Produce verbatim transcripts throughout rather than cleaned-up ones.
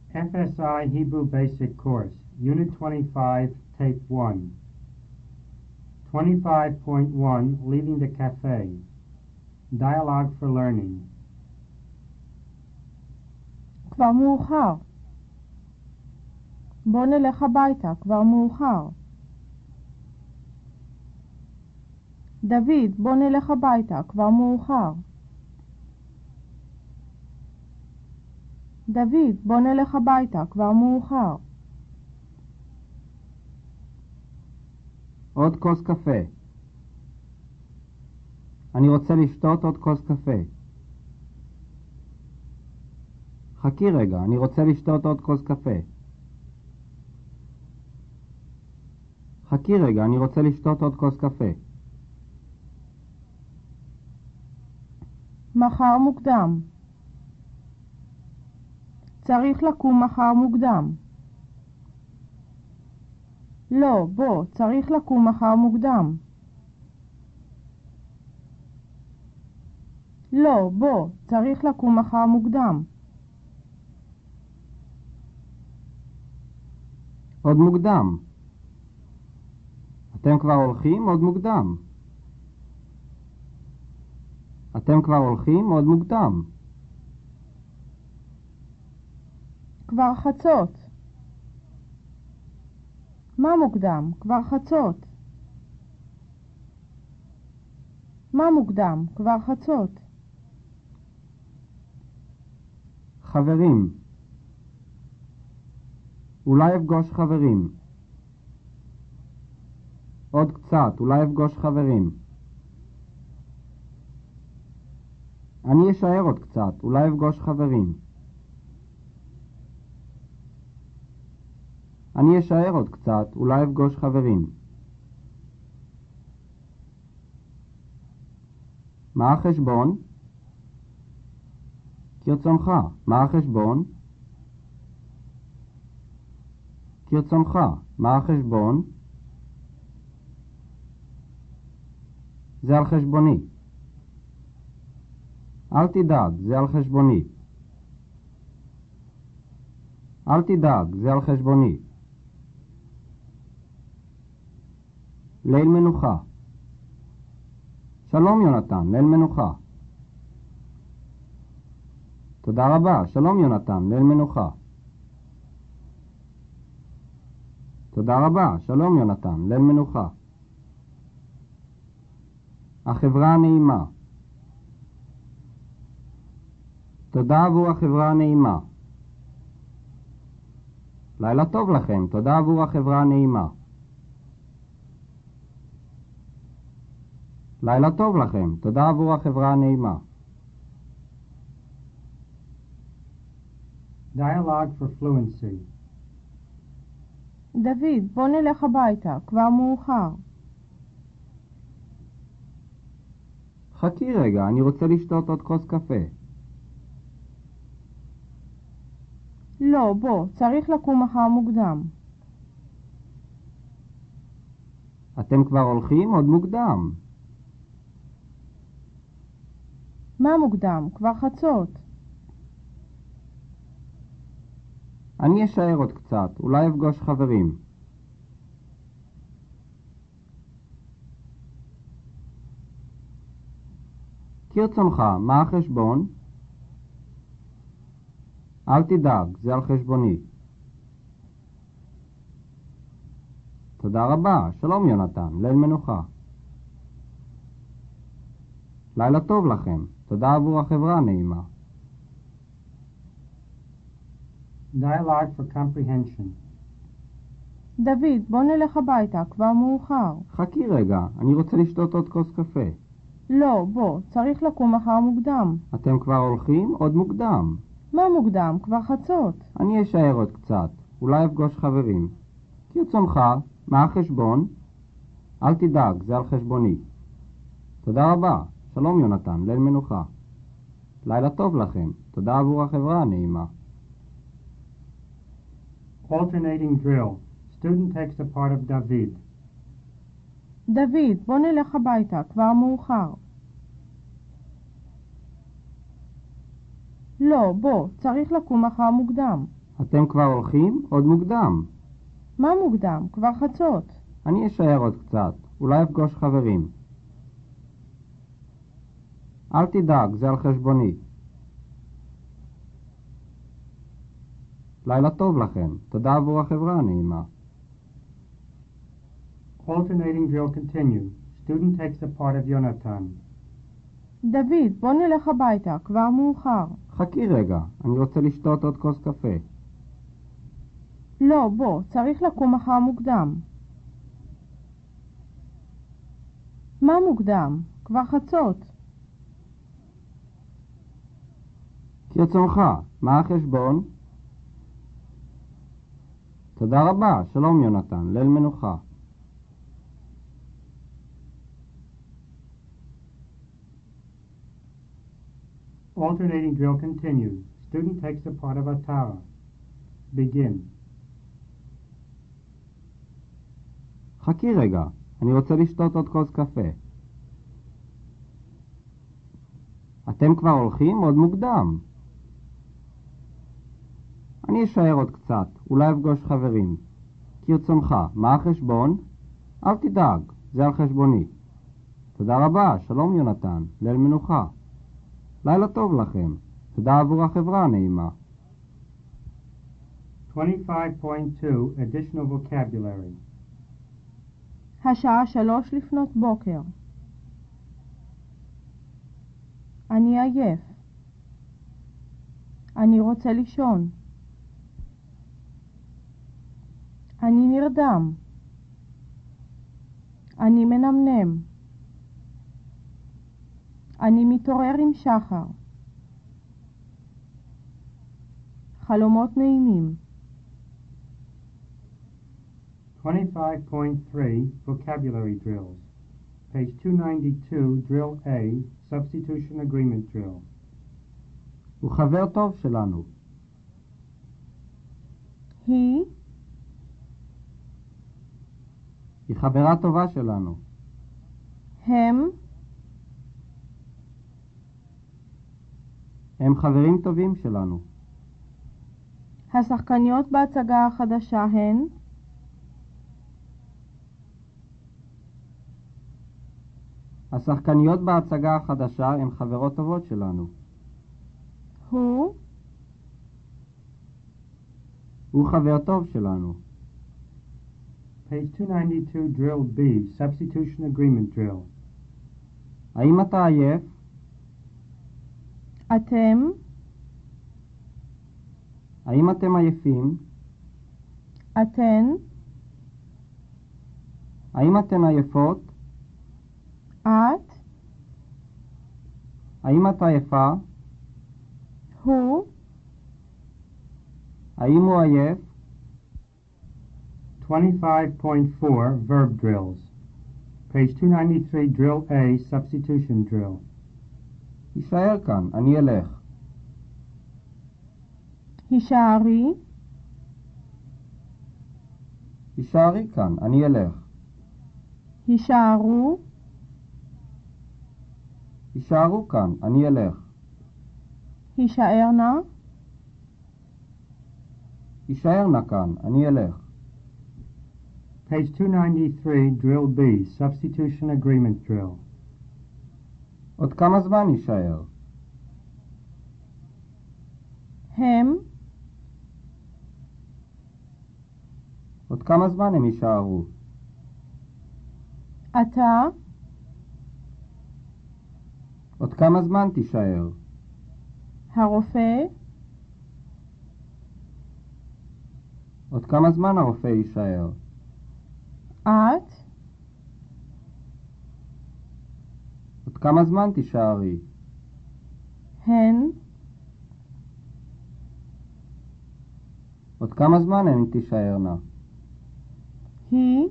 F S I Hebrew Basic Course, Unit twenty-five, Take one. twenty-five point one, Leaving the Cafe. Dialogue for Learning. כבר מאוחר. בוא נלך הביתה, כבר מאוחר. דוד, בוא נלך הביתה, כבר מאוחר. דוד, בוא נלך הביתה, כבר מאוחר. עוד כוס קפה. אני רוצה לשתות עוד כוס קפה. חכי רגע, אני רוצה לשתות עוד כוס קפה. חכי רגע, אני רוצה לשתות עוד כוס קפה. מחר מוקדם. צריך לקום מחר מוקדם. לא, בוא, צריך לקום מחר מוקדם. לא, בוא, צריך לקום מחר מוקדם. עוד מוקדם. אתם כבר הולכים? עוד מוקדם. אתם כבר הולכים? עוד מוקדם. כבר חצות. מה מוקדם? כבר חצות. מה מוקדם? כבר חצות. חברים. אולי אפגוש חברים. עוד קצת, אולי אפגוש חברים. אני אשאר עוד קצת, אולי אפגוש חברים. אני אשאר עוד קצת, אולי אפגוש חברים. מה החשבון? כרצונך. מה החשבון? כרצונך. מה החשבון? זה על חשבוני. אל תדאג, זה על חשבוני. אל תדאג, זה על חשבוני. ליל מנוחה. שלום יונתן, ליל מנוחה. תודה רבה, שלום יונתן, ליל מנוחה. תודה רבה, שלום יונתן, ליל מנוחה. החברה הנעימה. תודה עבור החברה הנעימה. לילה טוב לכם, תודה עבור החברה הנעימה. לילה טוב לכם, תודה עבור החברה הנעימה. Dialogue for Fluency. דוד, בוא נלך הביתה, כבר מאוחר. חכי רגע, אני רוצה לשתות עוד כוס קפה. לא, בוא, צריך לקום מחר מוקדם. אתם כבר הולכים? עוד מוקדם. מה מוקדם? כבר חצות. אני אשאר עוד קצת, אולי אפגוש חברים. כרצונך, מה החשבון? אל תדאג, זה על חשבוני. תודה רבה, שלום יונתן, ליל מנוחה. לילה טוב לכם, תודה עבור החברה הנעימה. Dialogue for Comprehension. דוד, בוא נלך הביתה, כבר מאוחר. חכי רגע, אני רוצה לשתות עוד כוס קפה. לא, בוא, צריך לקום מחר מוקדם. אתם כבר הולכים? עוד מוקדם. מה מוקדם? כבר חצות. אני אשאר עוד קצת, אולי אפגוש חברים. כרצונך, מה החשבון? אל תדאג, זה על חשבוני. תודה רבה, שלום יונתן, ליל מנוחה. לילה טוב לכם, תודה עבור החברה הנעימה. Alternating drill. Student takes the part of David. דוד, בוא נלך הביתה, כבר מאוחר. לא, בוא, צריך לקום מחר מוקדם. אתם כבר הולכים? עוד מוקדם. מה מוקדם? כבר חצות. אני אשאר עוד קצת, אולי אפגוש חברים. אל תדאג, זה על חשבוני. לילה טוב לכם, תודה עבור החברה הנעימה. Alternating drill continue. Student takes the part of Yonatan. דוד, בוא נלך הביתה, כבר מאוחר. חכי רגע, אני רוצה לשתות עוד כוס קפה. לא, בוא, צריך לקום מחר מוקדם. מה מוקדם? כבר חצות. כרצונך, מה החשבון? תודה רבה, שלום יונתן, ליל מנוחה. Alternating drill continues. Student takes the part of Atara. Begin. חכי רגע, אני רוצה לשתות עוד כוס קפה. אתם כבר הולכים? עוד מוקדם. אני אשאר עוד קצת, אולי אפגוש חברים. כרצונך, מה החשבון? אל תדאג, זה על חשבוני. תודה רבה, שלום יונתן, ליל מנוחה. לילה טוב לכם, תודה עבור החברה הנעימה. twenty-five point two Additional Vocabulary. השעה שלוש לפנות בוקר. אני עייף. אני רוצה לישון. אני נרדם. אני מנמנם. אני מתעורר עם שחר. חלומות נעימים. twenty-five point three Vocabulary Drills. Page two ninety-two, Drill A, Substitution Agreement Drill. הוא חבר טוב שלנו. היא, היא חברה טובה שלנו. הם, הם חברים טובים שלנו. השחקניות בהצגה החדשה הן, השחקניות בהצגה החדשה הן חברות טובות שלנו. הוא, הוא חבר טוב שלנו. Page two ninety-two, Drill B, Substitution Agreement Drill. האם אתה עייף? אתם, האם אתם עייפים? אתן, האם אתן עייפות? את, האם את עייפה? הוא, האם הוא עייף? twenty-five point four Verb Drills. Page two ninety-three, Drill A, Substitution Drill. יישאר כאן, אני אלך. הישארי, יישארי כאן, אני אלך. הישארו, יישארו כאן, אני אלך. הישארנה, יישאר נא כאן, אני אלך. Page two ninety-three, Drill B, Substitution Agreement Drill. עוד כמה זמן יישאר? הם, עוד כמה זמן הם יישארו? אתה, עוד כמה זמן תישאר? הרופא, עוד כמה זמן הרופא יישאר? את, עוד כמה זמן תישארי? הן, עוד כמה זמן הן תישארנה? היא,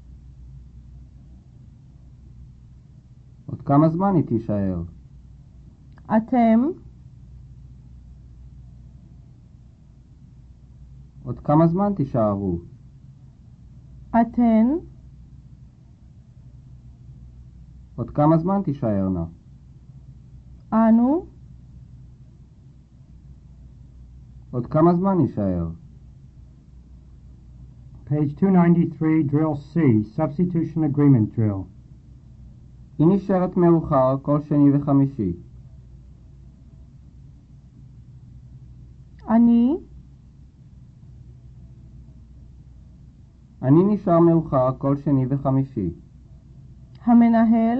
עוד כמה זמן היא תישאר? אתם, עוד כמה זמן תישארו? אתן, עוד כמה זמן תישארנה? אנו, עוד כמה זמן יישאר? Page two ninety-three, drill C, substitution agreement drill. היא נשארת מאוחר כל שני וחמישי. אני, אני נשאר מאוחר כל שני וחמישי. המנהל,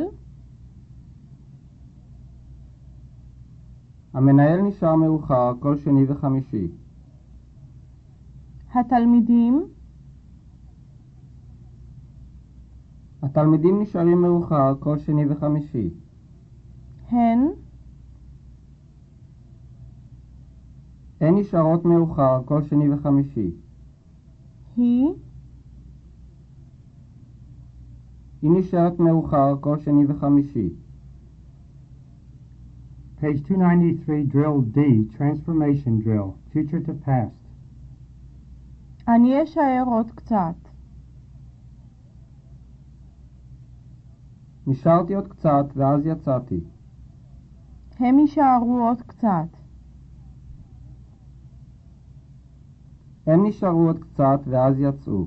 המנהל נשאר מאוחר כל שני וחמישי. התלמידים, התלמידים נשארים מאוחר כל שני וחמישי. הן, הן נשארות מאוחר כל שני וחמישי. היא, היא נשארת מאוחר כל שני וחמישי. Page two ninety-three, drill D, transformation drill, future to past. אני אשאר עוד קצת. נשארתי עוד קצת ואז יצאתי. הם יישארו עוד קצת. הם נשארו עוד קצת ואז יצאו.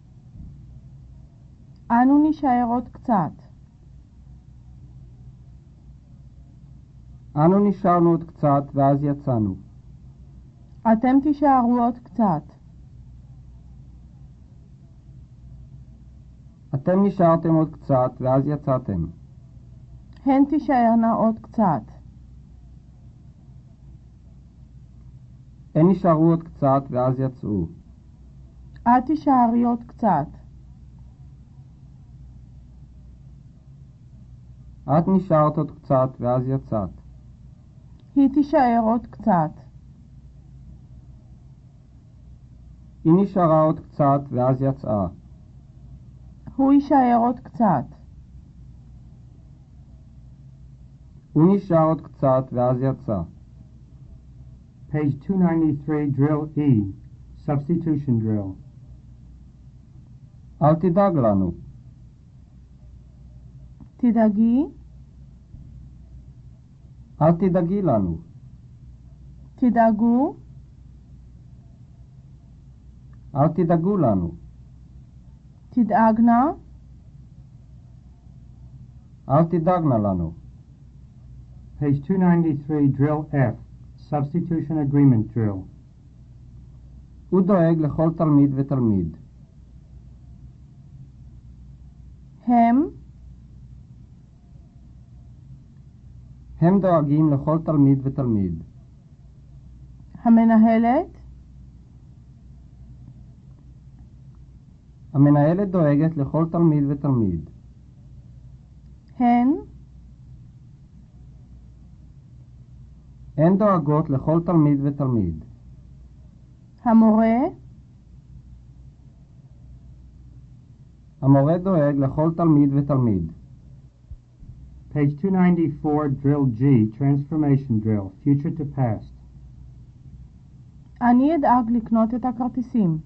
אנו נישאר עוד קצת. אנו נשארנו עוד קצת ואז יצאנו. אתם תישארו עוד קצת. אתם נשארתם עוד קצת ואז יצאתם. הן תישארנה עוד קצת. הן נשארו עוד קצת ואז יצאו. את תישארי עוד קצת. את נשארת עוד קצת ואז יצאת. היא תישאר עוד קצת. היא נשארה עוד קצת ואז יצאה. הוא יישאר עוד קצת. הוא נשאר עוד קצת ואז יצא. Page two ninety-three, drill E, substitution drill. אל תדאג לנו. תדאגי, אל תדאגי לנו. תדאגו, אל תדאגו לנו. תדאגנה, אל תדאגנה לנו. Page two ninety-three, drill F, substitution agreement drill. הוא דואג לכל תלמיד ותלמיד. הם, הם דואגים לכל תלמיד ותלמיד. המנהלת, המנהלת דואגת לכל תלמיד ותלמיד. הן, הן דואגות לכל תלמיד ותלמיד. המורה, המורה דואג לכל תלמיד ותלמיד. Page two ninety-four, drill G, transformation drill, future to past. אני אדאג לקנות את הכרטיסים.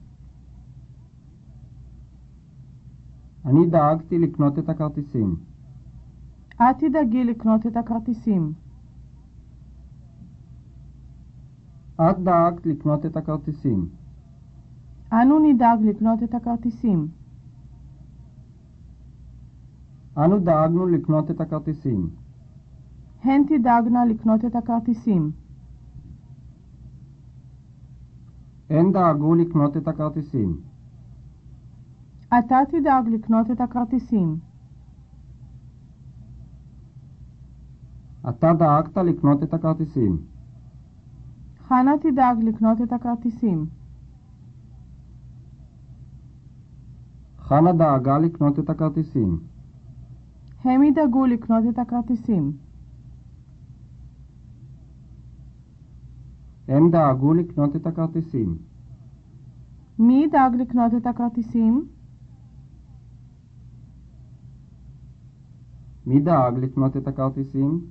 אני דאגתי לקנות את הכרטיסים. את תדאגי לקנות את הכרטיסים. את דאגת לקנות את הכרטיסים. אנו נדאג לקנות את הכרטיסים. אנו דאגנו לקנות את הכרטיסים. הן תדאגנה לקנות את הכרטיסים. הן דאגו לקנות את הכרטיסים. אתה תדאג לקנות את הכרטיסים. אתה דאגת לקנות את הכרטיסים. חנה תדאג לקנות את הכרטיסים. חנה דאגה לקנות את הכרטיסים. הם ידאגו לקנות את הכרטיסים. הם דאגו לקנות את הכרטיסים. מי ידאג לקנות את הכרטיסים? מי דאג לקנות את הכרטיסים?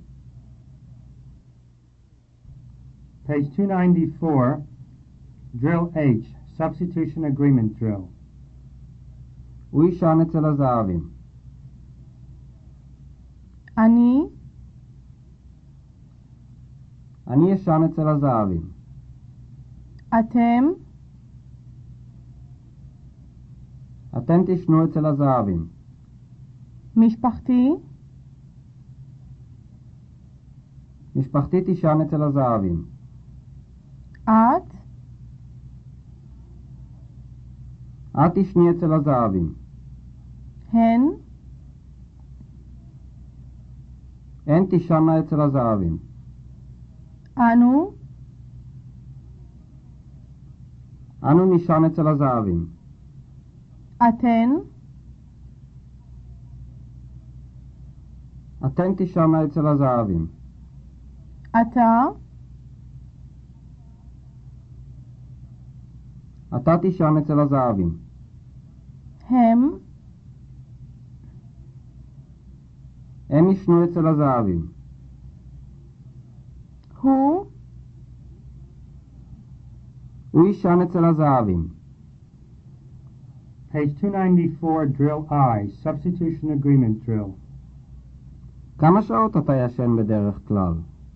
Page two ninety-four, drill H, substitution agreement drill. הוא יישן אצל הזהבים. אני, אני ישן אצל הזהבים. אתם, אתם תשנו אצל הזהבים. משפחתי, משפחתי תישן אצל הזהבים. את, את תשני אצל הזהבים. הן, הן תישנה אצל הזהבים. אנו, אנו נישן אצל הזהבים. אתן, אתן תישנה אצל הזהבים. אתה, אתה תישן אצל הזהבים. הם, הם ישנו אצל הזהבים. הוא, הוא יישן אצל הזהבים. Page two ninety-four, Drill I, Substitution Agreement Drill. כמה שעות אתה ישן בדרך כלל?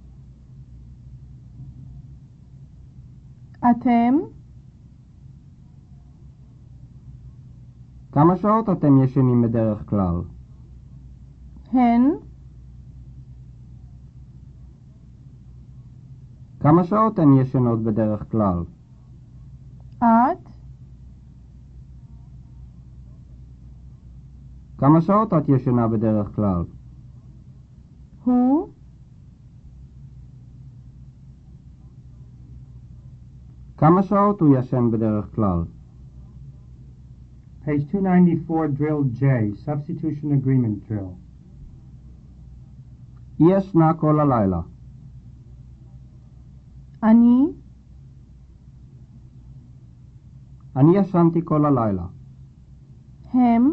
אתם, כמה שעות אתם ישנים בדרך כלל? הן, כמה שעות הן ישנות בדרך כלל? את, כמה שעות את ישנה בדרך כלל? הוא, כמה שעות הוא ישן בדרך כלל? Page two ninety-four, Drill J, Substitution Agreement Drill. היא ישנה כל הלילה. אני, אני ישנתי כל הלילה. הם,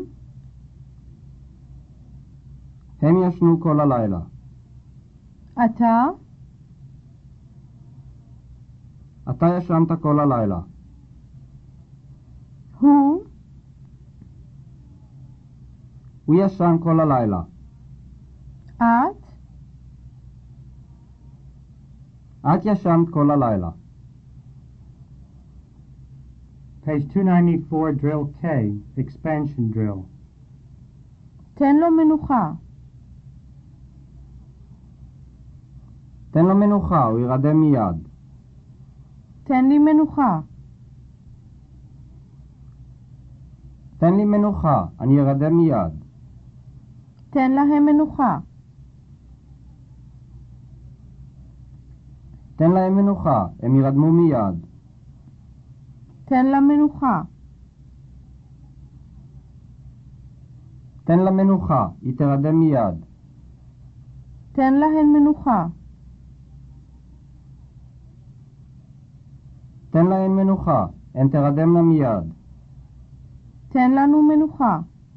הם ישנו כל הלילה. אתה, אתה ישנת כל הלילה. הוא, הוא ישן כל הלילה. את, את ישנת כל הלילה. Page two ninety-four, Drill K, Expansion Drill. תן לו מנוחה. תן לו מנוחה, הוא ירדם מיד. תן לי מנוחה. תן לי מנוחה, אני ירדם מיד. תן להם מנוחה. תן להם מנוחה, הם ירדמו מיד. תן לה מנוחה. תן לה מנוחה, היא תרדם מיד. תן להן מנוחה. תן להן מנוחה, הן תרדמנה מיד. תן לנו מנוחה.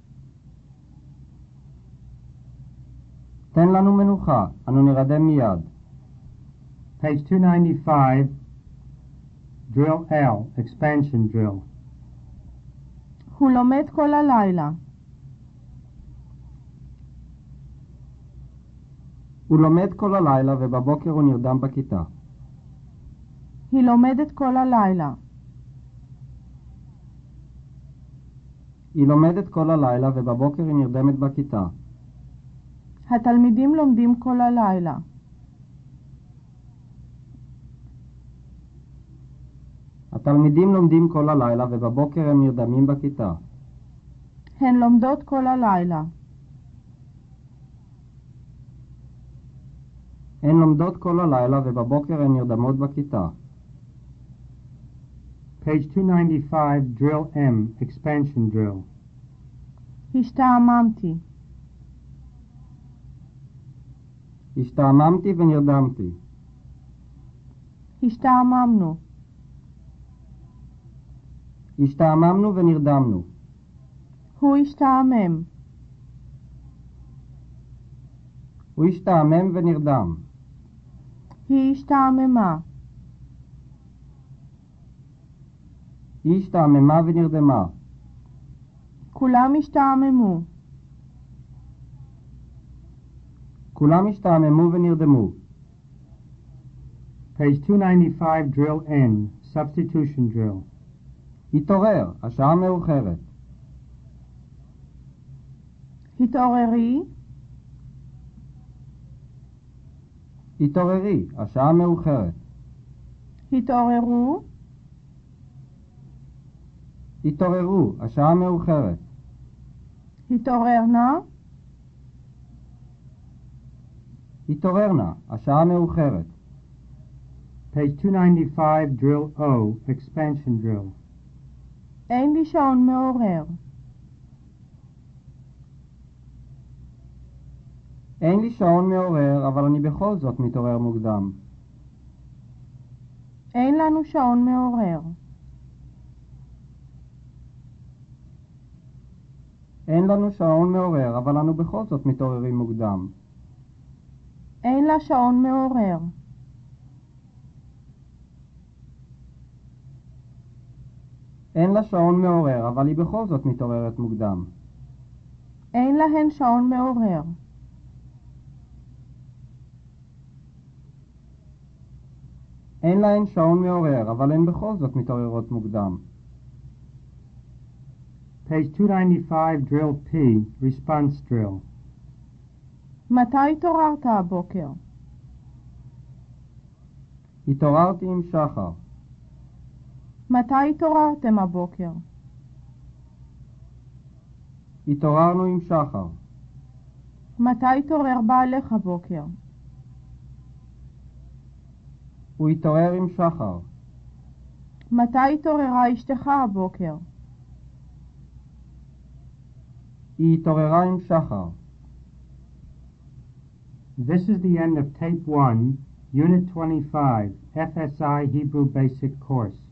תן לנו מנוחה, אנו נרדם מיד. Page two ninety-five, Drill L, Expansion Drill. הוא לומד כל הלילה. הוא לומד כל הלילה ובבוקר הוא נרדם בכיתה. היא לומדת כל הלילה. היא לומדת כל הלילה ובבוקר היא נרדמת בכיתה. התלמידים לומדים כל הלילה. התלמידים לומדים כל הלילה ובבוקר הם נרדמים בכיתה. הן לומדות כל הלילה. הן לומדות כל הלילה ובבוקר הן נרדמות בכיתה. Page two ninety-five, Drill M, Expansion Drill. השתעממתי. השתעממתי ונרדמתי. השתעממנו. השתעממנו ונרדמנו. הוא השתעמם. הוא השתעמם ונרדם. היא השתעממה. היא השתעממה ונרדמה. כולם השתעממו. כולם השתעממו ונרדמו. Page two ninety-five, Drill N, substitution drill. התעורר, השעה מאוחרת. התעוררי, התעוררי, השעה מאוחרת. התעוררו, התעוררו, השעה מאוחרת. התעוררנה, התעוררנה, השעה מאוחרת. Page two ninety-five, drill O, expansion drill. אין לי שעון מעורר. אין לי שעון מעורר, אבל אני בכל זאת מתעורר מוקדם. אין לנו שעון מעורר. אין לנו שעון מעורר, אבל אנו בכל זאת מתעוררים מוקדם. אין לה שעון מעורר. אין לה שעון מעורר, אבל היא בכל זאת מתעוררת מוקדם. אין להן שעון מעורר. אין להן שעון מעורר, אבל הן בכל זאת מתעוררות מוקדם. Page two ninety-five, drill P, response drill. מתי התעוררת הבוקר? התעוררתי עם שחר. מתי התעוררתם הבוקר? התעוררנו עם שחר. מתי התעורר בעלך הבוקר? הוא התעורר עם שחר. מתי התעוררה אשתך הבוקר? היא התעוררה עם שחר. This is the end of Tape one, Unit twenty-five, F S I Hebrew Basic Course.